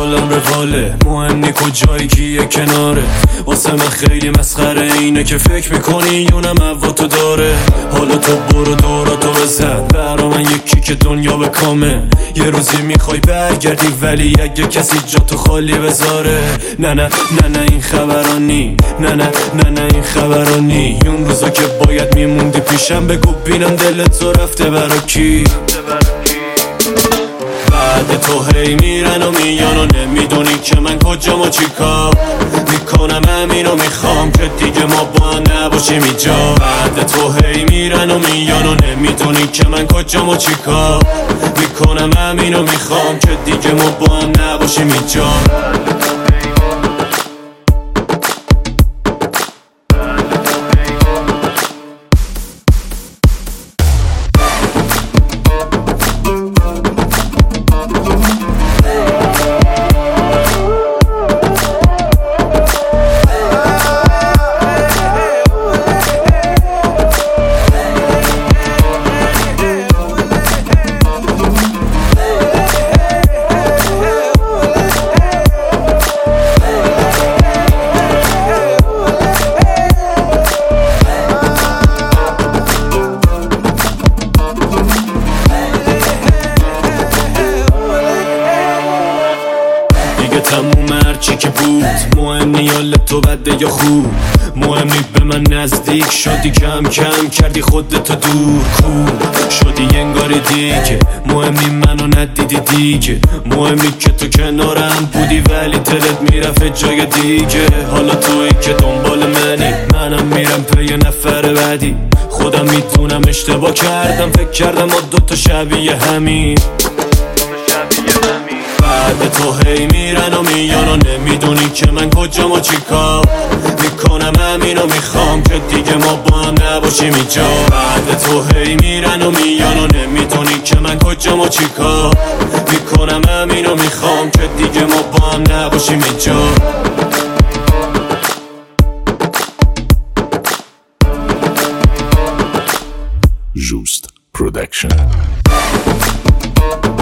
حالم رواله، مهم نی کجایی کیه کناره. واسه من خیلی مسخره اینه که فکر میکنی یونم هواتو داره. حالا تو برو دوراتو بزن، برا من یکی که دنیا به کامه. یه روزی میخوای برگردی ولی اگه کسی جاتو خالی بذاره. نه نه نه نه این خبرانی، نه نه نه نه این خبرانی. اون روزا که باید میموندی پیشم بگو بینم دلت تو رفته برا کی. بعد تو هی میرن و میان و نمیدونی که من کجام و چی کار میکنم. همینو میخوام که دیگه ما با هم نباشیم اینجا. بعد تو هی میرن و میان و نمیدونی که من کجام و چی کار میکنم. همینو میخوام که دیگه ما با هم نباشیم اینجا. تموم هرچی که بود مهم نی حالت تو بده یا خوب. مهم نی به من نزدیک شدی، کم کم کردی خودتو دور کو شدی انگاری دیگه. مهم نی منو ندیدی دیگه، مهم نی که تو کنارم بودی ولی دلت میرفت جای دیگه. حالا تویی که دنبال منی، منم میرم پی نفر بعدی. خودم میدونم اشتباه کردم، فکر کردم ما دوتا شبیه همین. بعد تو هی میرن و میان و نمیدونی که من کجام و چی کار میکنم. همینو میخوام که دیگه ما با هم نباشیم اینجا. بعد تو هی میرن و میان و نمیدونی که من کجام و چی کار میکنم. همینو میخوام که دیگه ما با هم نباشیم اینجا. Just Production.